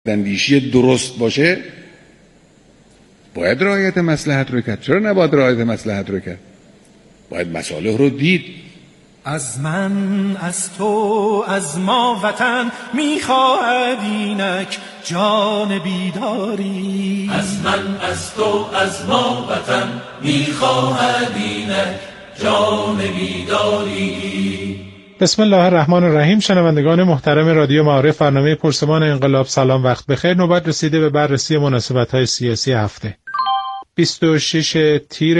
اندیشی درست باشه باید رعایت مصلحت رو کرد. چرا نباید رعایت مصلحت رو کرد؟ باید مصالح رو دید. از من، از تو، از ما وطن میخواهد اینک جان بیداری. از من، از تو، از ما وطن میخواهد اینک جان بیداری. بسم الله الرحمن الرحیم. شنوندگان محترم رادیو معارف، برنامه پرسمان انقلاب، سلام، وقت بخیر. نوبت رسیده به بررسی مناسبت‌های سیاسی هفته. 26 تیر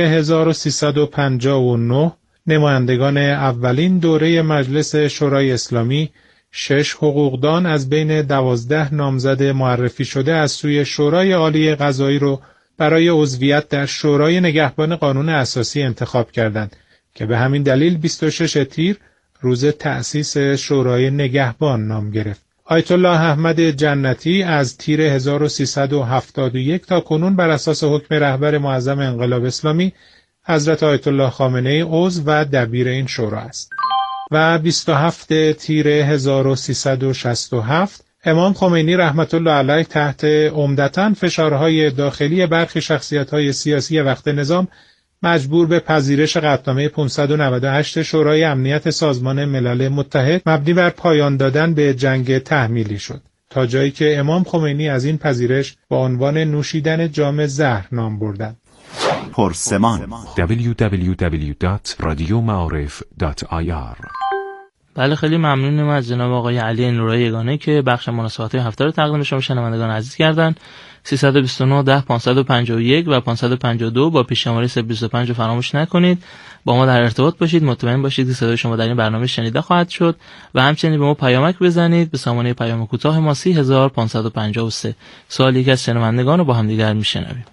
1359 نمایندگان اولین دوره مجلس شورای اسلامی 6 حقوقدان از بین 12 نامزد معرفی شده از سوی شورای عالی قضایی رو برای عضویت در شورای نگهبان قانون اساسی انتخاب کردند که به همین دلیل 26 تیر روز تأسیس شورای نگهبان نام گرفت. آیت الله احمد جنتی از تیر 1371 تا کنون بر اساس حکم رهبر معظم انقلاب اسلامی حضرت آیت الله خامنه‌ای عضو و دبیر این شورا است. و 27 تیر 1367 امام خمینی رحمت الله علیه تحت عمدتاً فشارهای داخلی برخی شخصیت‌های سیاسی وقت نظام مجبور به پذیرش قطعنامه 598 شورای امنیت سازمان ملل متحد مبنی بر پایان دادن به جنگ تحمیلی شد، تا جایی که امام خمینی از این پذیرش با عنوان نوشیدن جام زهر نام بردند. پرسمان www.radiomaarif.ir. بله، خیلی ممنونم از جناب آقای علی نورایی یگانه که بخش مناسبات هفته رو تقدیم شما شنوندگان عزیز کردن. 329 10 551 و 552 با پیش شماره 325 رو فراموش نکنید. با ما در ارتباط باشید، مطمئن باشید که صدای شما در این برنامه شنیده خواهد شد و همچنین به ما پیامک بزنید به سامانه پیام کوتاه ما 30553. سوالی یکی از شنوندگان رو با هم دیگر میشنویم.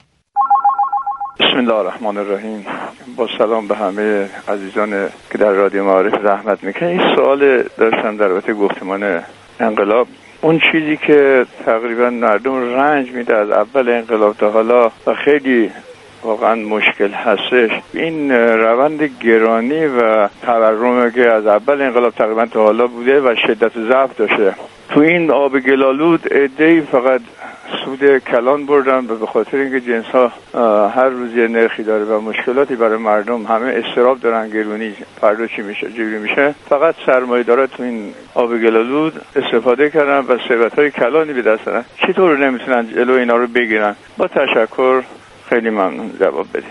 بسم الله الرحمن الرحیم. با سلام به همه عزیزان که در رادیو معارف زحمت میکنن. این سوال داشتم در رابطه گفتمان انقلاب. اون چیزی که تقریبا مردم رنج میده از اول انقلاب تا حالا و خیلی واقعا مشکل هستش، این روند گرانی و تورمی که از اول انقلاب تقریبا تا حالا بوده و شدت ضعف داشته. تو این آب گلالود عده‌ای فقط سود کلان بردن و به خاطر اینکه جنس ها هر روز یه نرخی داره و مشکلاتی برای مردم، همه استراب دارن، گرونی فردا چی میشه جوری میشه، فقط سرمایه‌دارا تو این آب گلالود استفاده کردن و ثروت‌های کلانی به دست دارن. چطور نمیتونن جلو اینا رو بگیرن؟ با تشکر، خیلی ممنون جواب بدید.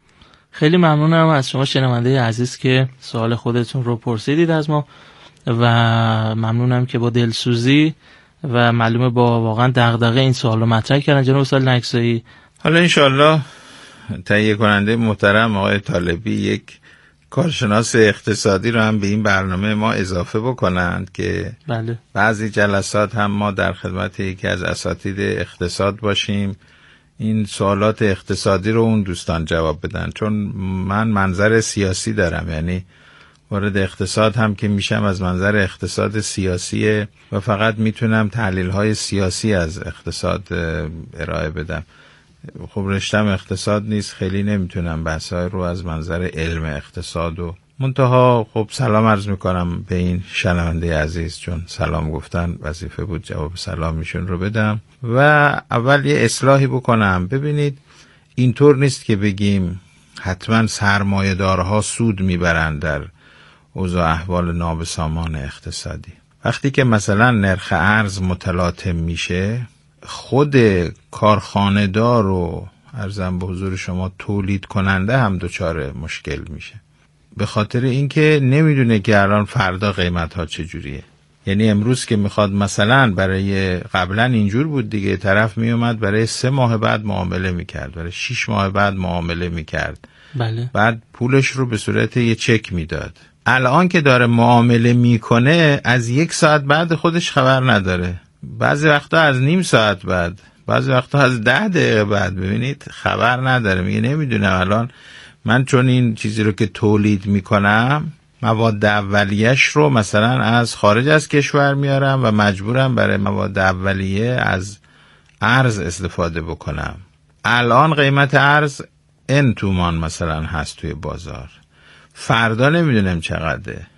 خیلی ممنونم از شما شنونده عزیز که سوال خودتون رو پرسیدید از ما و ممنونم که با دلسوزی و معلومه با واقعا دغدغه این سوال رو مطرح کردن جناب استاد نکسایی. حالا انشالله تهیه کننده محترم آقای طالبی یک کارشناس اقتصادی رو هم به این برنامه ما اضافه بکنند که بله. بعضی جلسات هم ما در خدمت یکی از اساتید اقتصاد باشیم، این سوالات اقتصادی رو اون دوستان جواب بدن، چون من منظر سیاسی دارم، یعنی وارد اقتصاد هم که میشم از منظر اقتصاد سیاسیه و فقط میتونم تحلیل‌های سیاسی از اقتصاد ارائه بدم. خب رشتم اقتصاد نیست، خیلی نمیتونم بحث‌های رو از منظر علم اقتصاد و منتها. خب سلام عرض میکنم به این شنونده عزیز، چون سلام گفتن وظیفه بود جواب سلامیشون رو بدم و اول یه اصلاحی بکنم. ببینید، اینطور نیست که بگیم حتما سرمایه‌دارها سود میبرند در اوضاع احوال نابسامان اقتصادی. وقتی که مثلا نرخ ارز متلاطم میشه، خود کارخانه دار و ارزم به حضور شما تولید کننده هم دچار مشکل میشه، به خاطر اینکه نمیدونه که الان فردا قیمت ها چجوریه. یعنی امروز که میخواد مثلا برای قبلا اینجور بود دیگه، طرف میومد برای 3 ماه بعد معامله میکرد، برای 6 ماه بعد معامله میکرد، بله. بعد پولش رو به صورت یه چک میداد. الان که داره معامله میکنه از 1 ساعت بعد خودش خبر نداره، بعضی وقتا از نیم ساعت بعد، بعضی وقتا از 10 دقیقه بعد. ببینید خبر نداره، میگه نمیدونم الان من چون این چیزی رو که تولید میکنم مواد اولیه‌اش رو مثلا از خارج از کشور میارم و مجبورم برای مواد اولیه از ارز استفاده بکنم. الان قیمت ارز ان تومان مثلا هست توی بازار، فردا نمیدونم چقدره.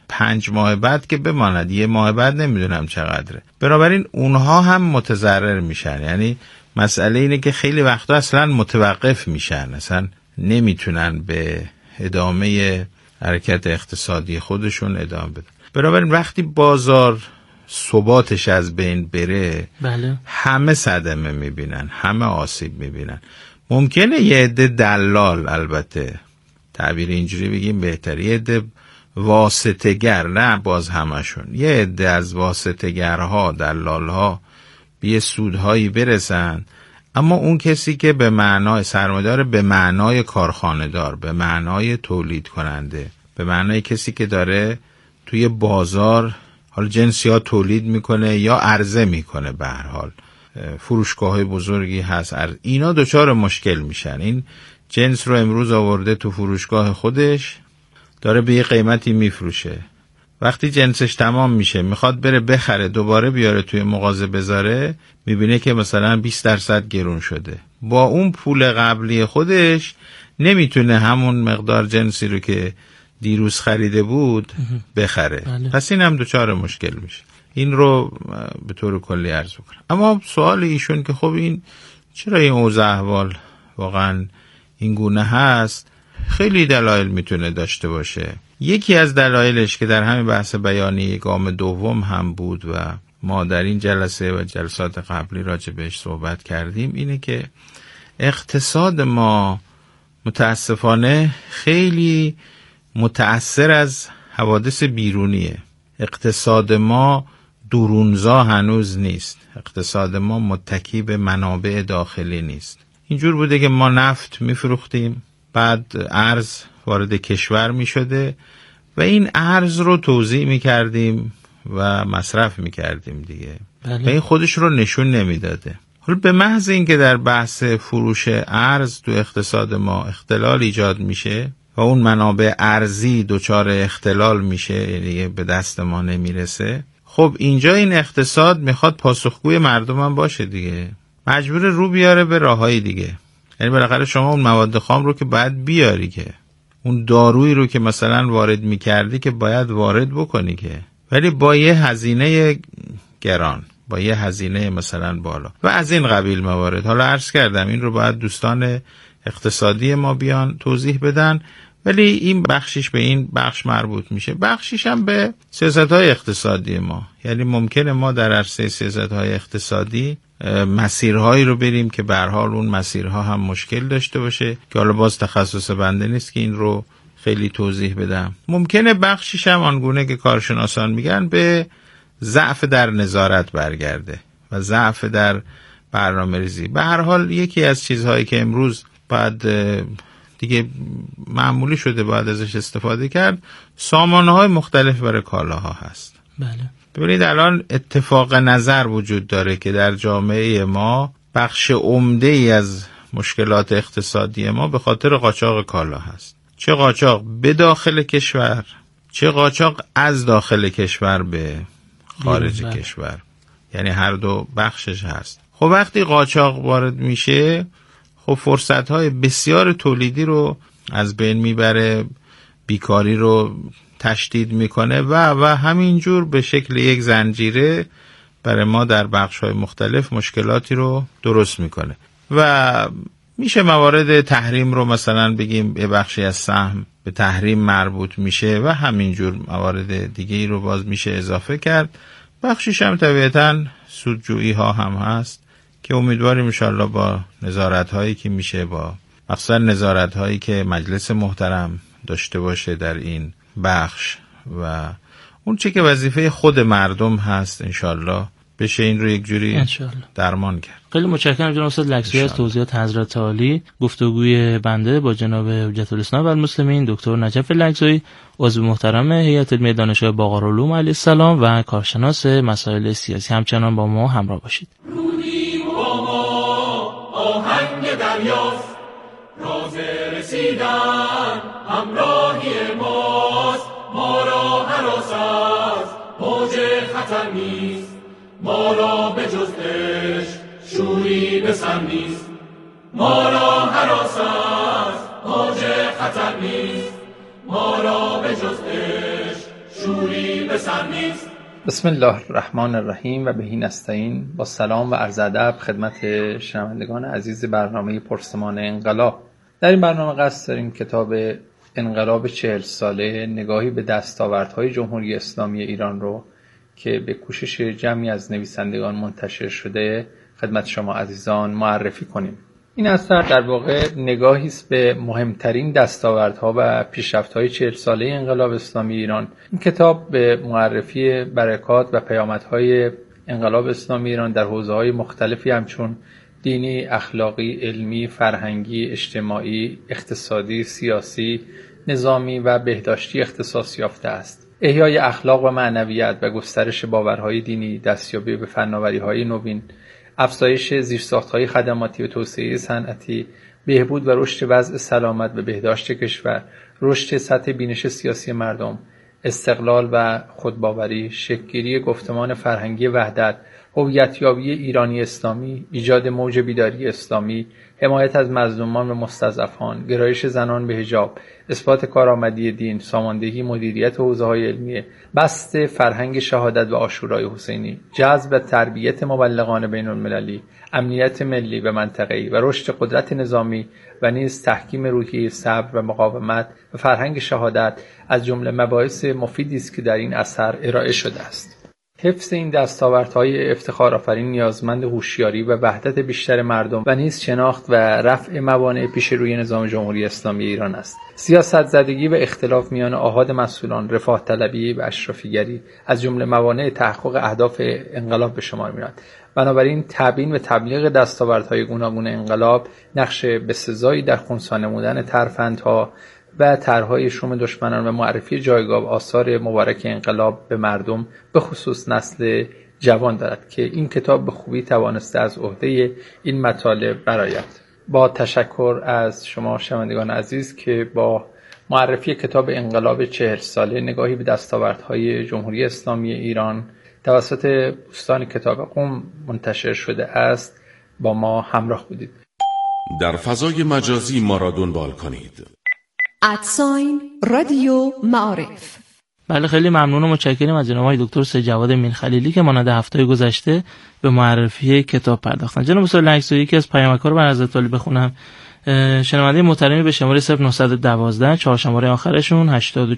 5 ماه بعد که بماند، 1 ماه بعد نمیدونم چقدره. بنابراین اونها هم متضرر میشن. یعنی مسئله اینه که خیلی وقتا اصلا متوقف میشن، اصلا نمیتونن به ادامه حرکت اقتصادی خودشون ادامه بدن. بنابراین وقتی بازار ثباتش از بین بره، بله، همه صدمه میبینن، همه آسیب میبینن. ممکنه یه عده دلال، البته تعبیر اینجوری بگیم بهتره، یه عده واسطه‌گر، نه باز همشون، یه عده از واسطه‌گرها، دلالها به یه سودهایی برسن، اما اون کسی که به معنای سرمایه‌دار، به معنای کارخانه‌دار، به معنای تولید کننده، به معنای کسی که داره توی بازار حالا جنس یا تولید میکنه یا عرضه میکنه، به هر حال فروشگاه بزرگی هست، اینا دچار مشکل میشن. این جنس رو امروز آورده تو فروشگاه خودش، داره به یه قیمتی میفروشه، وقتی جنسش تمام میشه میخواد بره بخره، دوباره بیاره توی مغازه بذاره، میبینه که مثلا 20% گرون شده. با اون پول قبلی خودش نمیتونه همون مقدار جنسی رو که دیروز خریده بود بخره. بله. پس این هم دچار مشکل میشه. این رو به طور کلی عرض بکنم. اما سوال ایشون که خب این چرا این اوضاع احوال واقعا این گونه هست، خیلی دلایل میتونه داشته باشه. یکی از دلایلش که در همین بحث بیانیه گام دوم هم بود و ما در این جلسه و جلسات قبلی راجع بهش صحبت کردیم، اینه که اقتصاد ما متاسفانه خیلی متأثر از حوادث بیرونیه. اقتصاد ما درونزا هنوز نیست. اقتصاد ما متکی به منابع داخلی نیست. اینجور بوده که ما نفت میفروختیم، بعد ارز وارد کشور میشده و این ارز رو توزیع میکردیم و مصرف میکردیم دیگه. بله. و این خودش رو نشون نمیداده. حالا به محض این که در بحث فروش ارز تو اقتصاد ما اختلال ایجاد میشه و اون منابع ارزی دچار اختلال میشه، یعنی به دست ما نمیرسه، خب اینجا این اقتصاد میخواد پاسخگوی مردم هم باشه دیگه، مجبور رو بیاره به راههای دیگه. یعنی بالاخره شما اون مواد خام رو که باید بیاری، که اون دارویی رو که مثلا وارد میکردی که باید وارد بکنی، که ولی با یه هزینه گران، با یه هزینه مثلا بالا و از این قبیل موارد. حالا عرض کردم این رو باید دوستان اقتصادی ما بیان توضیح بدن، ولی این بخشش به این بخش مربوط میشه، بخشش هم به سیاست‌های اقتصادی ما. یعنی ممکنه ما در عرصه سیاست‌های اقتصادی مسیرهایی رو بریم که به هر حال اون مسیرها هم مشکل داشته باشه، که حالا باز تخصص بنده نیست که این رو خیلی توضیح بدم. ممکنه بخشش هم آنگونه که کارشناسان میگن به ضعف در نظارت برگرده و ضعف در برنامه‌ریزی. به هر حال یکی از چیزهایی که امروز بعد دیگه معمولی شده باید ازش استفاده کرد، سامانه‌های مختلف برای کالاها هست. بله. ببینید الان اتفاق نظر وجود داره که در جامعه ما بخش عمده ای از مشکلات اقتصادی ما به خاطر قاچاق کالا هست. چه قاچاق به داخل کشور، چه قاچاق از داخل کشور به خارج کشور، یعنی هر دو بخشش هست. خب وقتی قاچاق وارد میشه، خب فرصت‌های بسیار تولیدی رو از بین میبره، بیکاری رو تشدید میکنه و همینجور به شکل یک زنجیره برای ما در بخش‌های مختلف مشکلاتی رو درست میکنه. و میشه موارد تحریم رو مثلا بگیم یه بخشی از سهم به تحریم مربوط میشه و همینجور موارد دیگه‌ای رو باز میشه اضافه کرد. بخشیش هم طبیعتاً سودجویی ها هم هست که امیدواریم انشالله با نظارت هایی که میشه، با مخصوصا نظارت هایی که مجلس محترم داشته باشه در این بخش و اون چه که وظیفه خود مردم هست، انشالله بشه این رو یک جوری درمان کرد. خیلی متشکرم جناب استاد لکزویی از توضیحات حضرت عالی. گفتگوی بنده با جناب حجت الاسلام و المسلمین دکتر نجف لکزویی، عضو محترم هیئت علمی دانشگاه باقرالعلوم علیه السلام و کارشناس مسائل سیاسی، همچنان با ما همراه باشید. رودیم با ما آهنگ دریاست، راز رسیدن همراهی ماست، ما را هراس از موج خطر نیست، ما را به جز عشق شوری به سر نیست، ما را هراس از موج خطر نیست، ما را به جز عشق شوری به سر نیست. بسم الله الرحمن الرحیم و بهی نستعین. با سلام و عرض ادب خدمت شنوندگان عزیز برنامه پرسمان انقلاب. در این برنامه قصد داریم کتاب انقلاب 40 ساله نگاهی به دستاوردهای جمهوری اسلامی ایران رو که به کوشش جمعی از نویسندگان منتشر شده خدمت شما عزیزان معرفی کنیم. این اثر در واقع نگاهی است به مهمترین دستاوردها و پیشرفت‌های 40 ساله انقلاب اسلامی ایران. این کتاب به معرفی برکات و پیامدهای انقلاب اسلامی ایران در حوزه‌های مختلفی همچون دینی، اخلاقی، علمی، فرهنگی، اجتماعی، اقتصادی، سیاسی، نظامی و بهداشتی اختصاص یافته است. احیای اخلاق و معنویت و گسترش باورهای دینی، دستیابی به فناوری‌های نوین، افزایش زیرساخت‌های خدماتی و توسعه صنعتی، بهبود و رشد وضع سلامت و بهداشت کشور، رشد سطح بینش سیاسی مردم، استقلال و خودباوری، شکل‌گیری گفتمان فرهنگی وحدت، هویت‌یابی ایرانی اسلامی، ایجاد موج بیداری اسلامی، حمایت از مظلومان و مستضعفان، گرایش زنان به حجاب، اثبات کارآمدی دین، ساماندهی مدیریت حوزه‌های علمیه، بسط فرهنگ شهادت و عاشورای حسینی، جذب و تربیت مبلغان بین‌المللی، امنیت ملی و منطقه‌ای و رشد قدرت نظامی و نیز تحکیم روحیه صبر و مقاومت و فرهنگ شهادت از جمله مباحث مفیدی است که در این اثر ارائه شده است. حفظ این دستاوردهای افتخارآفرین نیازمند هوشیاری و وحدت بیشتر مردم و نیز شناخت و رفع موانع پیش روی نظام جمهوری اسلامی ایران است. سیاست زدگی و اختلاف میان آحاد مسئولان، رفاه طلبی و اشرافیگری از جمله موانع تحقق اهداف انقلاب به شمار می‌رود. بنابراین تبیین و تبلیغ دستاوردهای گوناگون انقلاب نقش بسزایی در خنثی نمودن ترفندها و طرح‌های شوم دشمنان و معرفی جایگاه آثار مبارک انقلاب به مردم به خصوص نسل جوان دارد که این کتاب به خوبی توانسته از عهده این مطالب برآید. با تشکر از شما شنوندگان عزیز که با معرفی کتاب انقلاب 40 ساله نگاهی به دستاوردهای جمهوری اسلامی ایران توسط بوستان کتاب قم منتشر شده است با ما همراه بودید. در فضای مجازی ما را دنبال کنید. رادیو معارف. بله، خیلی ممنون و متشکرم از جناب آقای دکتر سید مین خلیلی که مانند هفته گذشته به معرفی کتاب پرداختن. جناب استاد لنگسو یکی از پیامک‌ها رو بر حضرت عالی بخونم. شنونده محترمی به شماره 0912 4 شماره آخرشون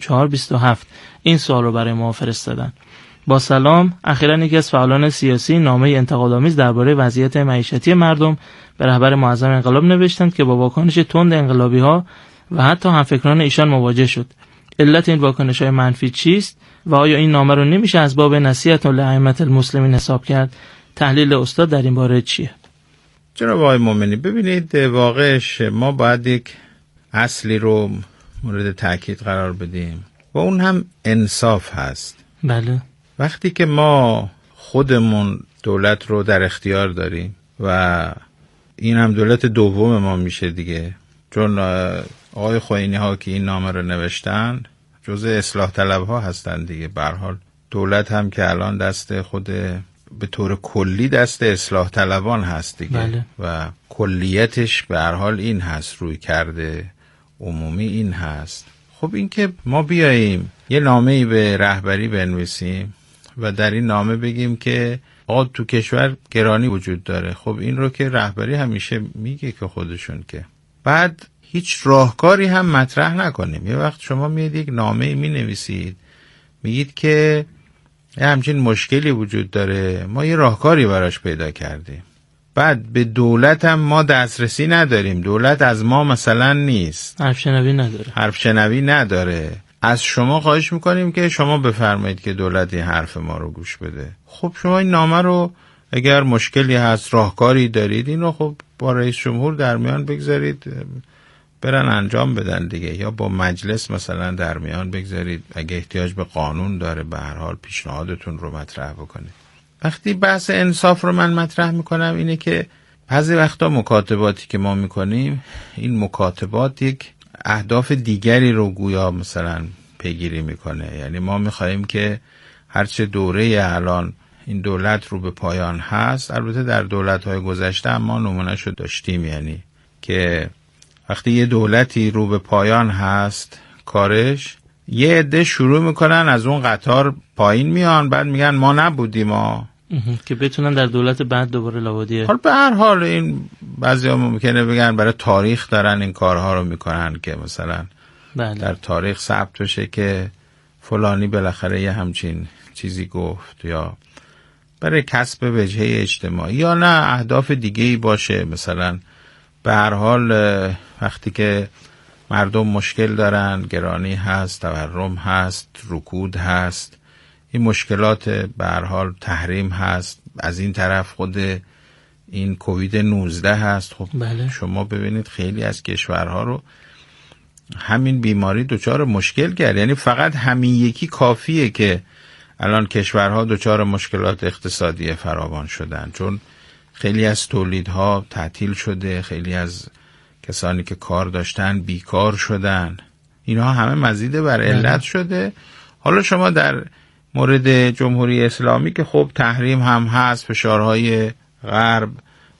8427 این سوال رو برای ما فرستادن. با سلام، اخیراً یکی از فعالان سیاسی نامه انتقادآمیز درباره وضعیت معیشتی مردم به رهبر معظم انقلاب نوشتند که با واکنش تند انقلابی‌ها و حتی همفکران ایشان مواجه شد. علت این واکنش‌های منفی چیست و آیا این نامه رو نمیشه از باب نصیحت لائمة المسلمین حساب کرد؟ تحلیل استاد در این باره چیه؟ جناب آقای مومنی، ببینید واقعش ما باید یک اصلی رو مورد تاکید قرار بدیم و اون هم انصاف هست. بله. وقتی که ما خودمون دولت رو در اختیار داریم و این هم دولت دوم ما میشه دیگه، چون آقای خوئینی ها که این نامه رو نوشتن جزء اصلاح طلب ها هستن دیگه. به هر حال دولت هم که الان دست خود به طور کلی دست اصلاح طلبان هست دیگه. بله. و کلیتش به هر حال این هست، روی کرده عمومی این هست. خب این که ما بیاییم یه نامه‌ای به رهبری بنویسیم و در این نامه بگیم که آقا تو کشور گرانی وجود داره، خب این رو که رهبری همیشه میگه که خودشون که بعد هیچ راهکاری هم مطرح نکنیم. یه وقت شما میاد یک نامه می نویسید میگید که همچین مشکلی وجود داره، ما یه راهکاری براش پیدا کردیم، بعد به دولت هم ما دسترسی نداریم، دولت از ما مثلا نیست، حرف شنوی نداره، از شما خواهش میکنیم که شما بفرمایید که دولت این حرف ما رو گوش بده. خب شما این نامه رو اگر مشکلی هست، راهکاری دارید، این رو خب با رئیس جمهور در میان بگذارید برن انجام بدن دیگه، یا با مجلس مثلا در میان بگذارید، اگه احتیاج به قانون داره به هر حال پیشنهادتون رو مطرح بکنید. وقتی بحث انصاف رو من مطرح میکنم اینه که بعضی وقتا مکاتباتی که ما میکنیم، این مکاتبات یک اهداف دیگری رو گویا مثلا پیگیری میکنه. یعنی ما میخواییم که هرچه دوره الان این دولت رو به پایان هست، البته در دولت‌های گذشته ما نمونه‌اش رو داشتیم، یعنی که وقتی یه دولتی رو به پایان هست کارش، یه عده شروع میکنن از اون قطار پایین میان، بعد میگن ما نبودیم ما، که بتونن در دولت بعد دوباره لابادیه. حال به هر حال این بعضیا ممکنه بگن برای تاریخ دارن این کارها رو میکنن که مثلا در تاریخ ثبت بشه که فلانی بالاخره یه همچین چیزی گفت، یا برای کسب وجهه اجتماعی، یا نه اهداف دیگه‌ای باشه. مثلا به هر حال وقتی که مردم مشکل دارن، گرانی هست، تورم هست، رکود هست، این مشکلات به هر حال تحریم هست، از این طرف خود این کووید 19 هست. خب شما ببینید خیلی از کشورها رو همین بیماری دچار مشکل کرد. یعنی فقط همین یکی کافیه که الان کشورها دچار مشکلات اقتصادی فراوان شدن، چون خیلی از تولیدها تعطیل شده، خیلی از کسانی که کار داشتن بیکار شدن. اینها همه مزید بر علت شده. حالا شما در مورد جمهوری اسلامی که خب تحریم هم هست، فشارهای غرب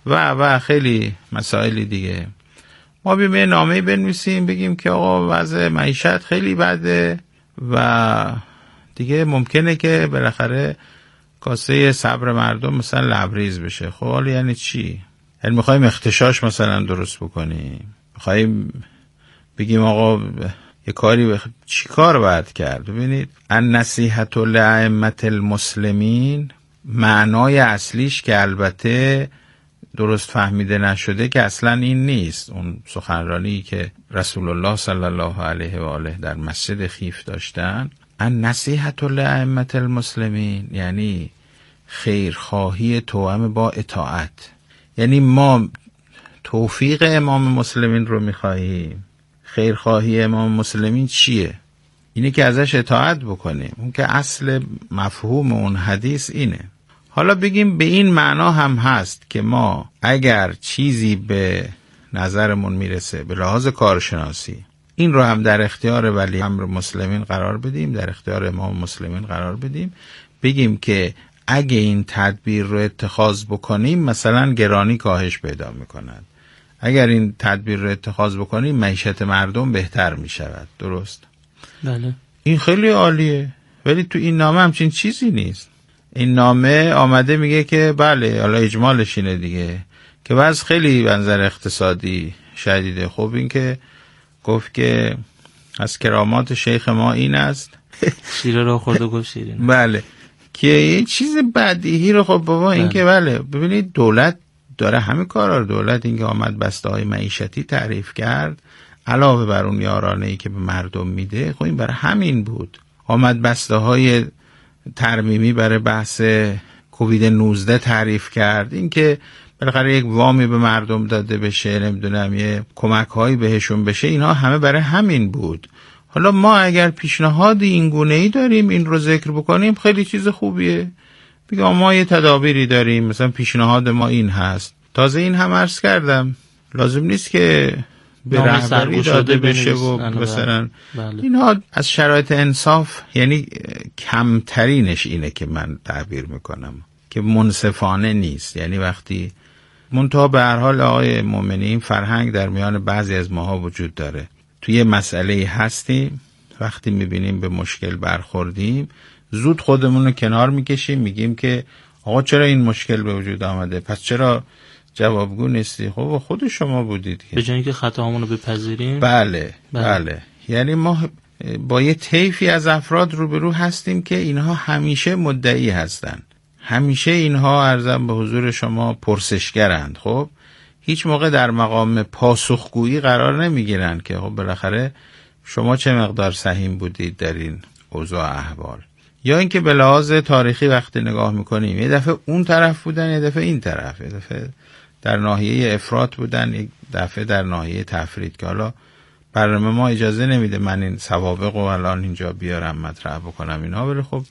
و خیلی مسائل دیگه، ما بیم یه نامه بنویسیم بگیم که آقا وضع معیشت خیلی بده و دیگه ممکنه که بالاخره کاسه صبر مردم مثلا لبریز بشه. خب حالا یعنی چی؟ یعنی میخوایم اختشاش مثلا درست بکنیم؟ میخوایم بگیم آقا یه کاری چی کار باید کرد؟ ببینید النصیحة لأئمة المسلمین معنای اصلیش که البته درست فهمیده نشده که اصلا این نیست. اون سخنرانی که رسول الله صلی الله علیه و آله در مسجد خیف داشتن، النصیحة لأئمة المسلمین یعنی خیرخواهی توأم با اطاعت. یعنی ما توفیق امام مسلمین رو میخواهیم. خیرخواهی امام مسلمین چیه؟ اینه که ازش اطاعت بکنیم. اون که اصل مفهوم اون حدیث اینه. حالا بگیم به این معنا هم هست که ما اگر چیزی به نظرمون میرسه به لحاظ کارشناسی، این رو هم در اختیار ولی امر مسلمین قرار بدیم، در اختیار امام مسلمین قرار بدیم، بگیم که اگه این تدبیر رو اتخاذ بکنیم مثلا گرانی کاهش پیدا میکند، اگر این تدبیر رو اتخاذ بکنیم معیشت مردم بهتر میشود. درست؟ بله. این خیلی عالیه، ولی تو این نامه همچین چیزی نیست. این نامه آمده میگه که بله، حالا اجمالش اینه دیگه که وضع خیلی منظر اقتصادی شدیده. خب این که گفت که از کرامات شیخ ما این است شیره رو خورد و گفت شیرین. بله، که این چیز بدیهی رو خب بابا این که بله. ببینید دولت داره همه کارا رو، دولت این که آمد بسته های معیشتی تعریف کرد علاوه بر اون یارانه‌ای که به مردم میده، خب این برای همین بود. آمد بسته های ترمیمی برای بحث کووید 19 تعریف کرد، این که بالاخره یک وامی به مردم داده بشه، نمیدونم یه کمک هایی بهشون بشه، اینها همه برای همین بود. حالا ما اگر پیشنهاد این گونه‌ای داریم این رو ذکر بکنیم خیلی چیز خوبیه. بگم ما یه تدابیری داریم، مثلا پیشنهاد ما این هست. تازه این هم عرض کردم لازم نیست که به رهبری داده بشه و مثلا اینها از شرایط انصاف، یعنی کمترینش اینه که من تعبیر میکنم که منصفانه نیست. یعنی وقتی منتها به هر حال آقای مومنی فرهنگ در میان بعضی از ماها وجود داره، توی مسئله هستیم وقتی میبینیم به مشکل برخوردیم زود خودمون رو کنار میکشیم، میگیم که آقا چرا این مشکل به وجود آمده، پس چرا جوابگو نیستی؟ خب خود شما بودید که، به جای اینکه خطاهامون رو بپذیریم. بله. یعنی ما با یه طیفی از افراد روبرو هستیم که اینها همیشه مدعی هستن، همیشه اینها عرضم به حضور شما پرسشگرند. خب هیچ موقع در مقام پاسخگویی قرار نمیگیرن که خب بالاخره شما چه مقدار سهیم بودید در این اوضاع احوال. یا اینکه به لحاظ تاریخی وقتی نگاه میکنیم یه دفعه اون طرف بودن، یه دفعه این طرف، یه دفعه در ناحیه افراط بودن، یک دفعه در ناحیه تفرید، که حالا برنامه ما اجازه نمیده من این سوابق رو الان اینجا بیارم مطرح بکنم اینها، ولی خب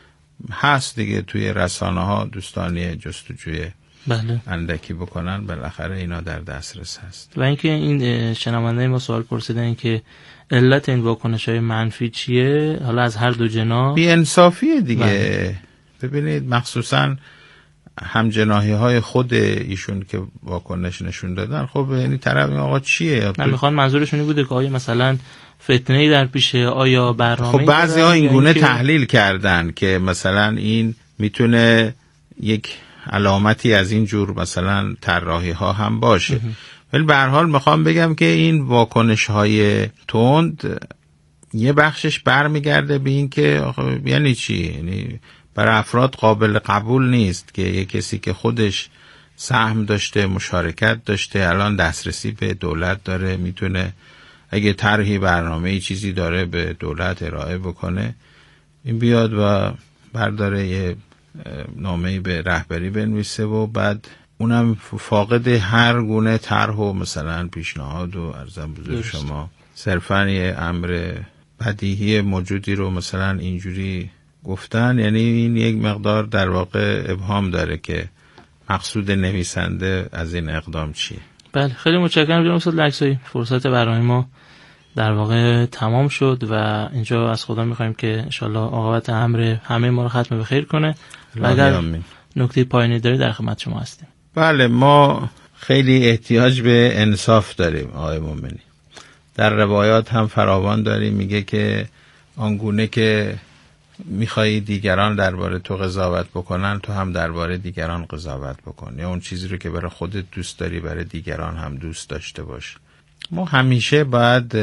هست دیگه توی رسانه ها دوستانی جستجوی اندکی بکنن، بالاخره اینا در دسترس هست. و اینکه این شنونده ما سوال پرسیدن که علت این واکنش‌های منفی چیه، حالا از هر دو جناح بی‌انصافیه دیگه. ببینید مخصوصا همجناحی های خود ایشون که واکنش نشون دادن، خب یعنی طرف این آقا چیه؟ من میخوان منظورشون بوده که آیا مثلا فتنه‌ای در پیشه، آیا برنامه‌ای؟ خب بعضی ها این گونه تحلیل کردن که مثلا این میتونه یک علامتی از این جور مثلا طراحی ها هم باشه. ولی به هر حال میخوام بگم که این واکنش های تند یه بخشش برمیگرده به این که یعنی چی؟ یعنی برای افراد قابل قبول نیست که یه کسی که خودش سهم داشته، مشارکت داشته، الان دسترسی به دولت داره، میتونه اگه طرحی برنامه‌ای چیزی داره به دولت ارائه بکنه، این بیاد و برداره یه نامه‌ای به رهبری بنویسه و بعد اونم فاقد هر گونه طرح و مثلا پیشنهاد و عرضم بزرگ شما صرفاً یه امر بدیهی موجودی رو مثلا اینجوری گفتن. یعنی این یک مقدار در واقع ابهام داره که مقصود نویسنده از این اقدام چیه. بله، خیلی متشکرم جناب استاد لکزایی. فرصت برنامه ما در واقع تمام شد و اینجا از خدا می‌خوایم که انشالله عاقبت امر همه ما رو ختم به خیر کنه. و اگر نکته پایانی داری در خدمت شما هستیم. بله، ما خیلی احتیاج به انصاف داریم آقای مومنی. در روایات هم فراوان داریم، میگه که آنگونه که میخوایی دیگران درباره تو قضاوت بکنن، تو هم درباره دیگران قضاوت بکن، یا اون چیزی رو که برای خودت دوست داری برای دیگران هم دوست داشته باش. ما همیشه باید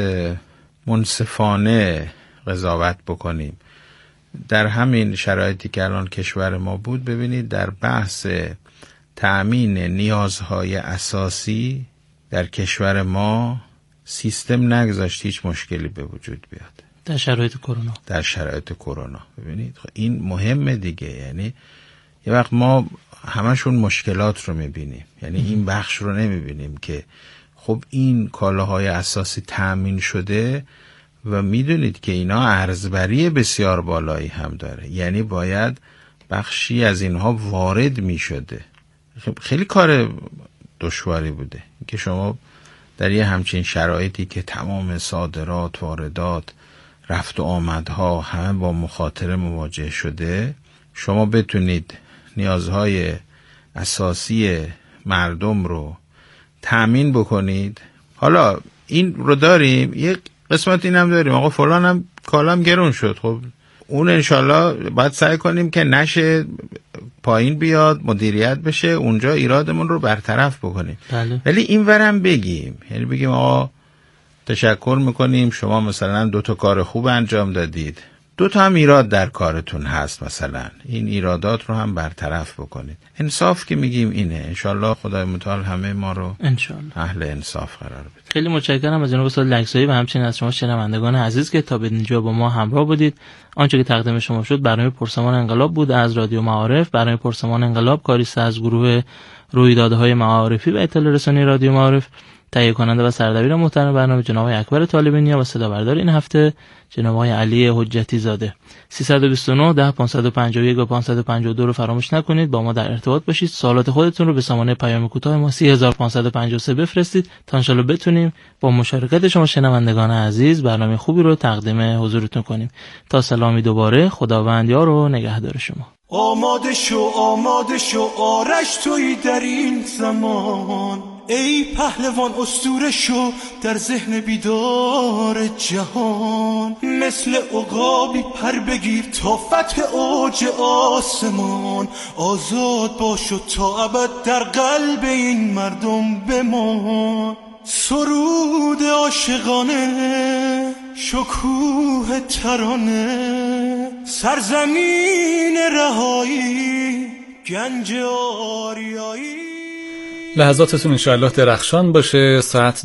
منصفانه قضاوت بکنیم. در همین شرایطی که الان کشور ما بود، ببینید در بحث تأمین نیازهای اساسی در کشور ما سیستم نگذاشت هیچ مشکلی به وجود بیاد در شرایط کرونا. ببینید این مهمه دیگه. یعنی یه وقت ما همشون مشکلات رو میبینیم، یعنی این بخش رو نمیبینیم که خب این کالاهای اساسی تأمین شده و میدونید که اینا ارزبری بسیار بالایی هم داره، یعنی باید بخشی از اینها وارد میشده. خیلی کار دشواری بوده که شما در یه همچین شرایطی که تمام صادرات، واردات، رفت و آمدها همه با مخاطره مواجه شده، شما بتونید نیازهای اساسی مردم رو تأمین بکنید. حالا این رو داریم، یک قسمت این هم داریم آقا فلان هم کالم گرون شد، خب اون انشالله باید سعی کنیم که نشه پایین بیاد، مدیریت بشه، اونجا ایرادمون رو برطرف بکنیم. بله. ولی این ورم بگیم، یعنی بگیم آقا تشکر میکنیم شما مثلا 2 تا کار خوب انجام دادید، 2 تا هم ایراد در کارتون هست، مثلا این ایرادات رو هم برطرف بکنید. انصاف که میگیم اینه. انشالله خدای متعال همه ما رو اهل انصاف قرار بده. خیلی متشکرم از جناب استاد لکزایی و همچنین از شما شنوندگان عزیز که تا به اینجا با ما همراه بودید. آنچه که تقدیم شما شد برنامه پرسمان انقلاب بود از رادیو معارف. برنامه پرسمان انقلاب کاری است از گروه رویدادهای معارفی و اطلاع رسانی رادیو معارف. تهیه کننده و سردبیر محترم برنامه جناب اکبر طالبی نیا و صدا بردار این هفته جناب علی حجتی زاده. 329 10 551 و 552 رو فراموش نکنید، با ما در ارتباط باشید. سوالات خودتون رو به سامانه پیام کوتاه ما 3553 بفرستید تا ان شاءالله بتونیم با مشارکت شما شنوندگان عزیز برنامه خوبی رو تقدیم حضورتون کنیم. تا سلامی دوباره، خداوند یار و نگهدار شما. آماده شو آرش تویی در این زمان، ای پهلوان اسطوره شو در ذهن بیدار جهان. مثل عقابی پر بگیر تا فتح اوج آسمان، آزاد باش و تا ابد در قلب این مردم بمان. سرود عاشقانه، شکوه ترانه، سرزمین رهایی، گنج آریایی. لحظاتتون انشاءالله درخشان باشه. ساعت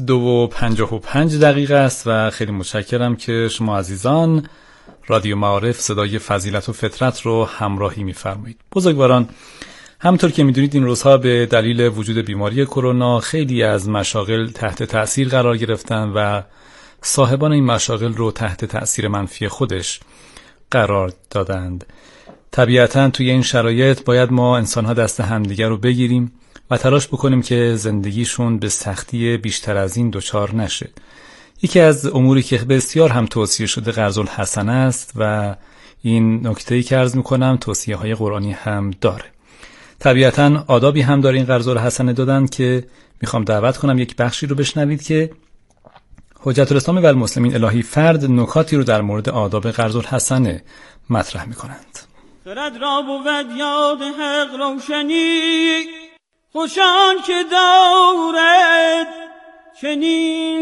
2:55 است و خیلی متشکرم که شما عزیزان رادیو معارف صدای فضیلت و فطرت رو همراهی می‌فرمایید. بزرگواران، همونطور که می‌دونید این روزها به دلیل وجود بیماری کرونا خیلی از مشاغل تحت تأثیر قرار گرفتن و صاحبان این مشاغل رو تحت تأثیر منفی خودش قرار دادند. طبیعتاً توی این شرایط باید ما انسان‌ها دست همدیگر رو بگیریم و تلاش بکنیم که زندگیشون به سختی بیشتر از این دچار نشه. یکی از اموری که بسیار هم توصیه شده قرض الحسنه است و این نکته‌ای که عرض می‌کنم توصیه‌های قرآنی هم داره. طبیعتاً آدابی هم داره این قرض الحسنه دادن که میخوام دعوت کنم یک بخشی رو بشنوید که حجت الاسلام و المسلمین الهی فرد نکاتی رو در مورد آداب قرض الحسنه مطرح میکنند. خرد را بود یاد حق روشنی، خوشان که دارد چنین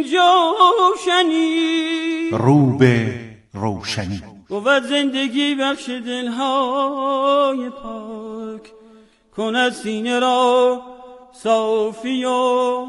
جوشنی، رو به روشنی بود زندگی بخش دلهای پاک، کند سینه را صافی و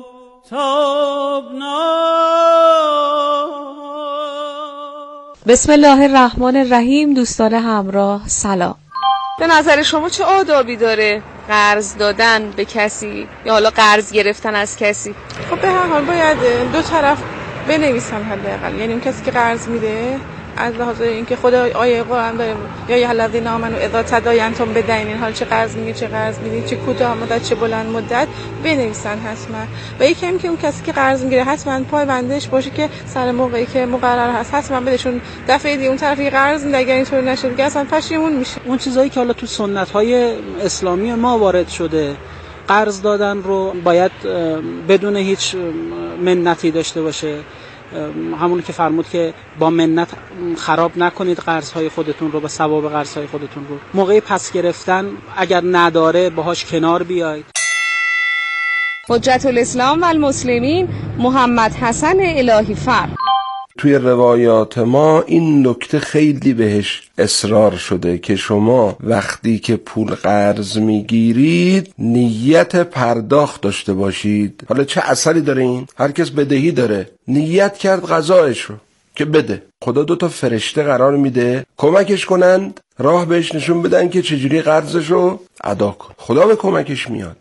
تابناک. بسم الله الرحمن الرحیم. دوستان همراه سلام. به نظر شما چه آدابی داره قرض دادن به کسی یا حالا قرض گرفتن از کسی؟ خب به هر حال باید دو طرف بنویسن حداقل، یعنی اون کسی که قرض میده از لحاظ اینکه خود آیه قرآن داره یا ایها الذین آمنوا اذا تداینتم بدین، حال چه قرض میگه چه قرض میدین، چه کوتاه مدت چه بلند مدت بنویسن حتما. و یکی هم که اون کسی که قرض میگیره حتما پایبندش باشه که سر موقعی که مقرر هست حتما بدهشون. دفعه دی اون طرفی قرض میده اگر اینطور نشه دیگه اصلا پشیمون میشه. اون چیزایی که حالا تو سنت‌های اسلامی ما وارد شده، قرض دادن رو باید بدون هیچ منتی داشته باشه، همونی که فرمود که با منت خراب نکنید قرض‌های خودتون رو، با ثواب قرض‌های خودتون رو. موقع پس گرفتن اگر نداره باهاش کنار بیاید. حجت الاسلام و المسلمین محمد حسن الهی فرد. توی روایات ما این نکته خیلی بهش اصرار شده که شما وقتی که پول قرض میگیرید نیت پرداخت داشته باشید. حالا چه اثری داره این؟ هر کس بدهی داره، نیت کرد قضایش رو که بده، خدا 2 فرشته قرار میده کمکش کنند، راه بهش نشون بدن که چجوری قرضش رو ادا کن. خدا به کمکش میاد.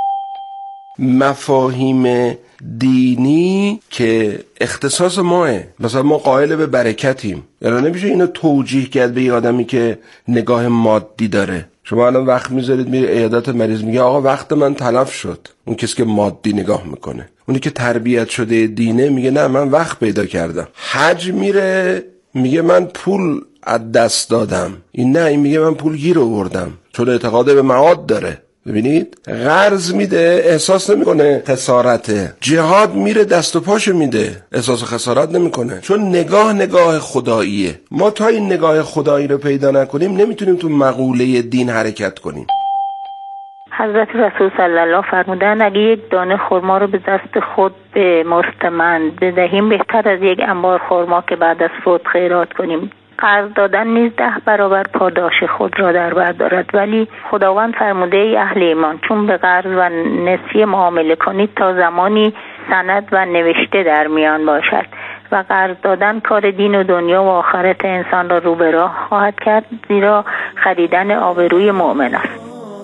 مفاهیم دینی که اختصاص ماه، مثلا ما قائل به برکتیم، یعنی نمیشه اینو توجیه کرد به یه آدمی که نگاه مادی داره. شما الان وقت میذارید میره عیادت مریض، میگه آقا وقت من تلف شد. اون کسی که مادی نگاه میکنه. اونی که تربیت شده دینه میگه نه من وقت پیدا کردم. حج میره میگه من پول از دست دادم. این نه، این میگه من پول گیر آوردم، چون اعتقاد به معاد داره. ببینید، قرض میده احساس نمیکنه خسارته، جهاد میره دست و پاشو میده احساس خسارت نمیکنه، چون نگاه خداییه. ما تا این نگاه خدایی رو پیدا نکنیم نمیتونیم تو مقوله دین حرکت کنیم. حضرت رسول صلی الله فرمودن اگه یک دانه خرما رو به دست خود به مستمند بدهیم بهتر از یک انبار خرما که بعد از فوت خیرات کنیم. قرض دادن نیز 10 برابر پاداش خود را در بر دارد، ولی خداوند فرموده ای اهل ایمان چون به قرض و نسیه معامله کنید تا زمانی سند و نوشته در میان باشد و قرض دادن کار دین و دنیا و آخرت انسان را رو به راه خواهد کرد، زیرا خریدن آبروی مؤمن است.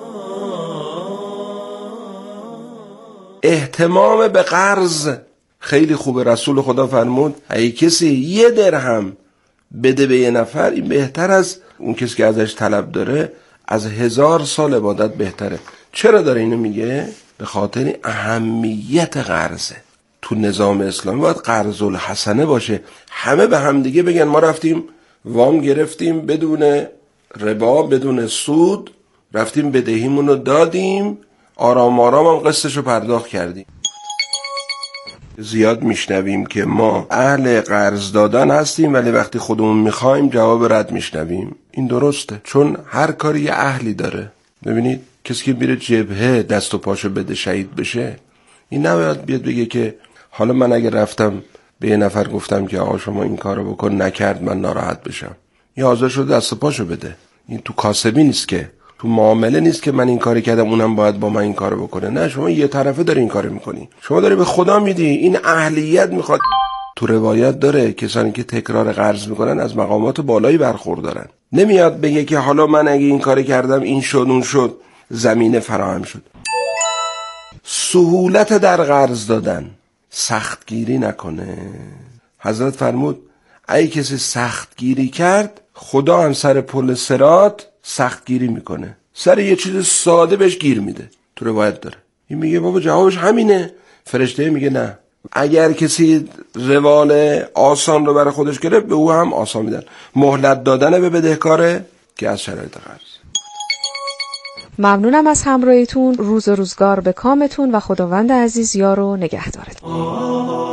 اهتمام به قرض خیلی خوبه. رسول خدا فرمود اگه کسی 1 درهم بده به یه نفر، این بهتر از اون کسی که ازش طلب داره از 1000 سال عبادت بهتره. چرا داره اینو میگه؟ به خاطر اهمیت قرضه. تو نظام اسلامی باید قرض الحسنه باشه، همه به هم دیگه بگن ما رفتیم وام گرفتیم بدون ربا بدون سود، رفتیم بدهیمون رو دادیم، آرام آرام هم قسطش رو پرداخت کردیم. زیاد میشنویم که ما اهل قرض دادن هستیم ولی وقتی خودمون میخوایم جواب رد میشنویم. این درسته، چون هر کاری یه اهلی داره. ببینید کسی که میره جبهه دست و پاشو بده شهید بشه، این نباید بیاد بگه که حالا من اگه رفتم به یه نفر گفتم که آقا شما این کارو بکن نکرد من ناراحت بشم، یا حاضر شده دست و پاشو بده. این تو کاسبی نیست که، تو معامله نیست که من این کاری کردم اونم باید با من این کارو بکنه. نه، شما یه طرفه داری این کارو میکنی، شما داری به خدا میدی. این اهلیت میخواد. تو روایت داره کسانی که تکرار قرض میکنن از مقامات بالایی برخوردارن. نمیاد بگه که حالا من اگه این کارو کردم این شد اون شد، زمینه فراهم شد. سهولت در قرض دادن، سختگیری نکنه. حضرت فرمود اگه کسی سختگیری کرد خدا هم سر پل صراط سختگیری میکنه، سر یه چیز ساده بهش گیر میده. تو روایت داره. این میگه بابا جوابش همینه. فرشته میگه نه، اگر کسی روال آسان رو برای خودش گرفت به او هم آسان میدن. مهلت دادن به بدهکاره که از شرایط قرض. ممنونم از همراهیتون. روز و روزگار به کامتون و خداوند عزیز یار و نگهدارتون.